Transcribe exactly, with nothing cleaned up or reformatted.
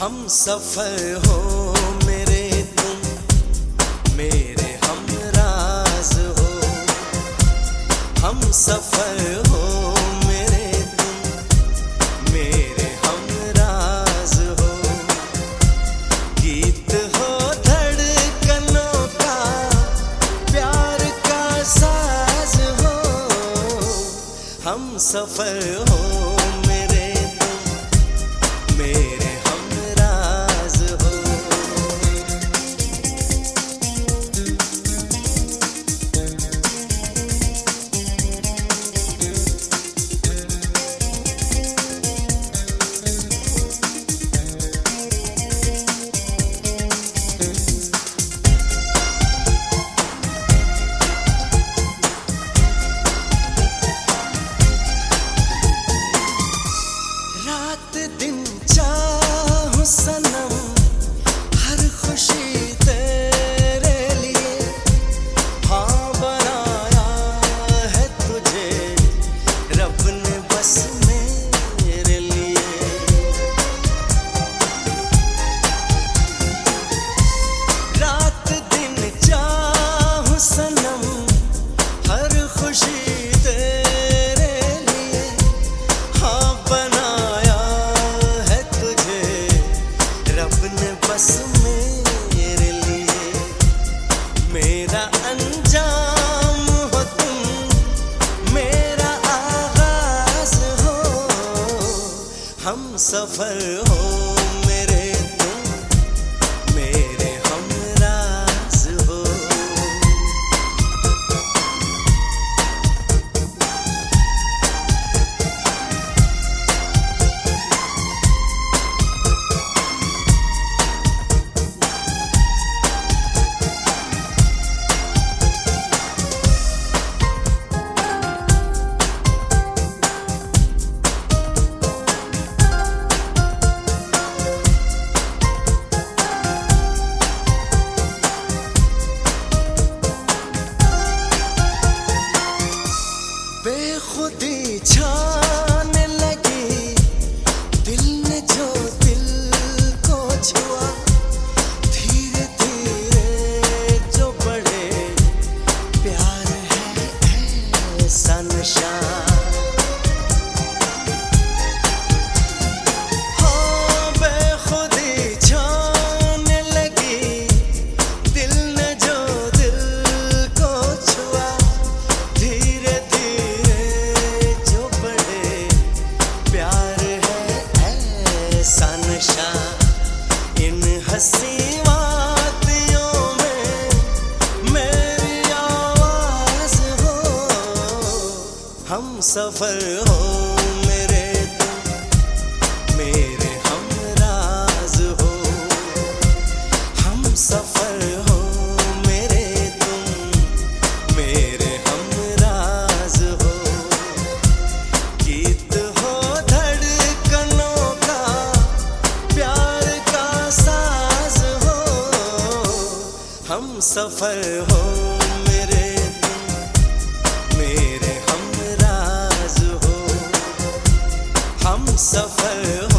हम सफर हो मेरे तुम, मेरे हमराज हो। हम सफर हो मेरे तुम, मेरे हमराज हो। गीत हो धड़कनों का, प्यार का साज हो। हम सफर हो मेरे तुम, मेरे रात दिन चाहूं सनम, हर खुशी तेरे लिए। हाँ बनाया है तुझे रब ने बस मेरे लिए। रात दिन चाहूं सनम, हर खुशी तेरे लिए। हाँ बस मेरे लिए। मेरा अंजाम हो तुम, मेरा आगाज हो। हम सफर हो मेरे तुम, मेरे हमराज हो। बेखुदी छाने लगी, दिल ने जो दिल को छुआ। धीरे धीरे जो बढ़े, प्यार है ऐसा नशा। हाँ बेखुदी छाने लगी, दिल ने जो दिल को छुआ। धीरे नशा इन हंसी वादियों में मेरी आवाज हो। हम सफर हो मेरे तुम, मेरे हमराज हो। हम सफर हो मेरे तुम, मेरे हमराज हो। गीत हो धड़कनों का, प्यार का साज हो। हम सफर हो मेरे तुम, मेरे हमराज हो। हम सफर हो